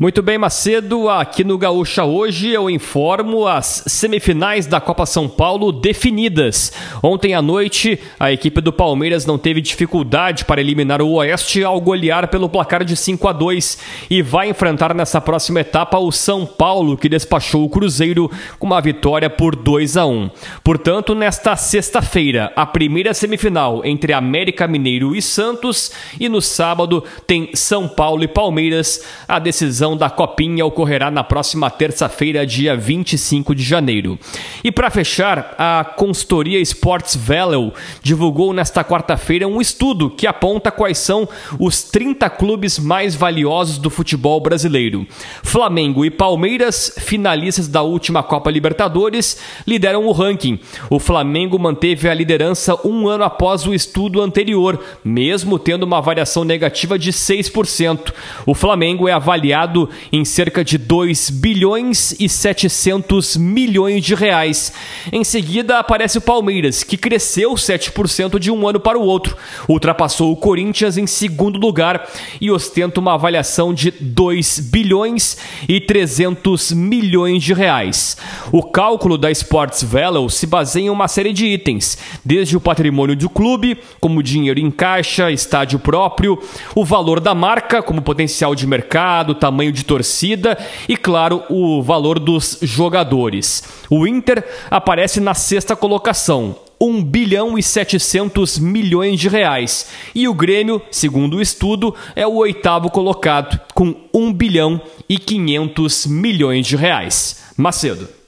Muito bem, Macedo, aqui no Gaúcha hoje eu informo as semifinais da Copa São Paulo definidas. Ontem à noite, a equipe do Palmeiras não teve dificuldade para eliminar o Oeste ao golear pelo placar de 5-2 e vai enfrentar nessa próxima etapa o São Paulo, que despachou o Cruzeiro com uma vitória por 2-1. Portanto, nesta sexta-feira, a primeira semifinal entre América Mineiro e Santos, e no sábado tem São Paulo e Palmeiras. A decisão da Copinha ocorrerá na próxima terça-feira, dia 25 de janeiro. E para fechar, a consultoria Sports Value divulgou nesta quarta-feira um estudo que aponta quais são os 30 clubes mais valiosos do futebol brasileiro. Flamengo e Palmeiras, finalistas da última Copa Libertadores, lideram o ranking. O Flamengo manteve a liderança um ano após o estudo anterior, mesmo tendo uma variação negativa de 6%. O Flamengo é avaliado em cerca de 2 bilhões e 700 milhões de reais. Em seguida aparece o Palmeiras, que cresceu 7% de um ano para o outro. Ultrapassou o Corinthians em segundo lugar e ostenta uma avaliação de 2 bilhões e 300 milhões de reais. O cálculo da Sports Value se baseia em uma série de itens, desde o patrimônio do clube, como dinheiro em caixa, estádio próprio, o valor da marca, como potencial de mercado, tamanho de torcida e, claro, o valor dos jogadores. O Inter aparece na sexta colocação, 1 bilhão e 700 milhões de reais. E o Grêmio, segundo o estudo, é o oitavo colocado, com 1 bilhão e 500 milhões de reais. Macedo.